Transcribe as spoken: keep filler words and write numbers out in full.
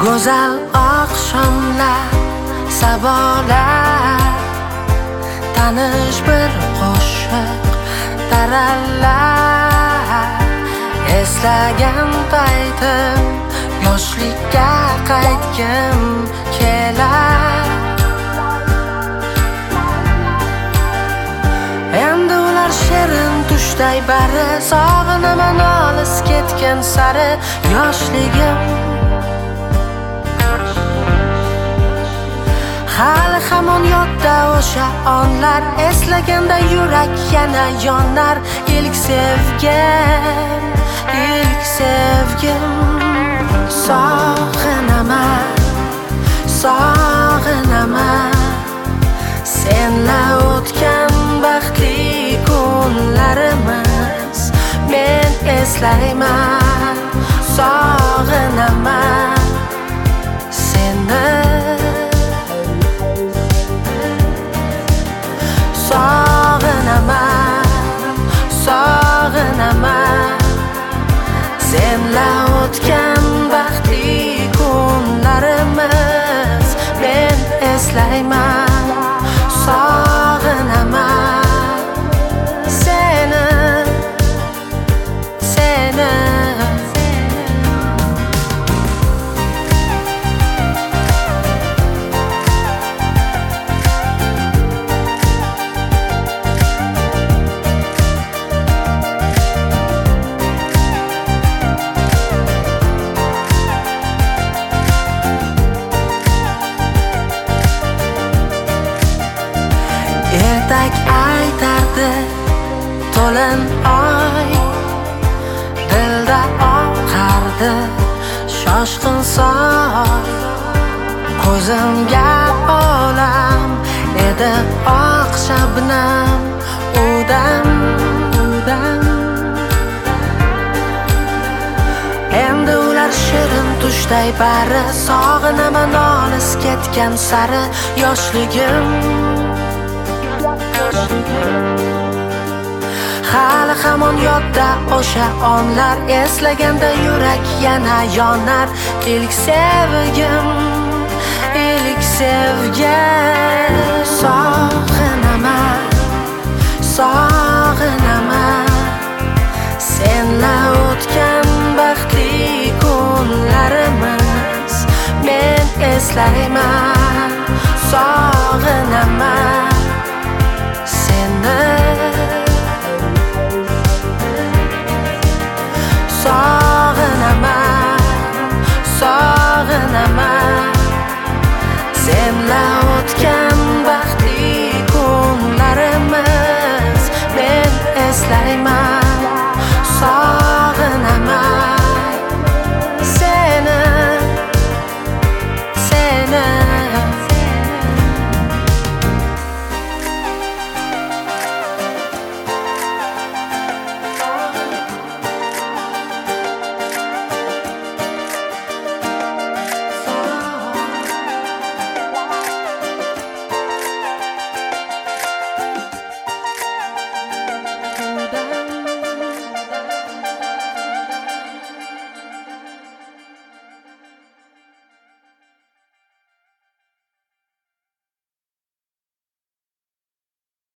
Go'zal oqshomlar, sabolar, tanish bir qo'shiq tarallar. Eslagan paytim yoshlikka qaytgim kelar. Endi ular shirin tushday bari, sog'inaman olis ketgan sari yoshligim. Hali hamon yodda o'sha onlar, eslaganda yurak yana yonar. Ilk sevgim, ilk sevgim. Sog'inaman, sog'inaman senla o'tgan baxtli kunlarimiz. Men eslayman, sog'inaman seni. Sog'inaman, sog'inaman senla o'tgan baxtli kunlarimiz. Men eslayman, sog'inaman seni, seni. Ertak aytardi to'lin oy, dilda oqardi shoshqin soy. Ko'zimga olam edi oq shabnam, udam, udam. Endi ular shirin tushday bari, sog'inaman olis ketgan sari yoshligim. Hali hamon yodda o'sha onlar, eslaganda yurak yana yonar. Ilk sevgim, ilk sevgim. Sog'inaman, sog'inaman senla o'tgan baxtli kunlarimiz. Men eslayman,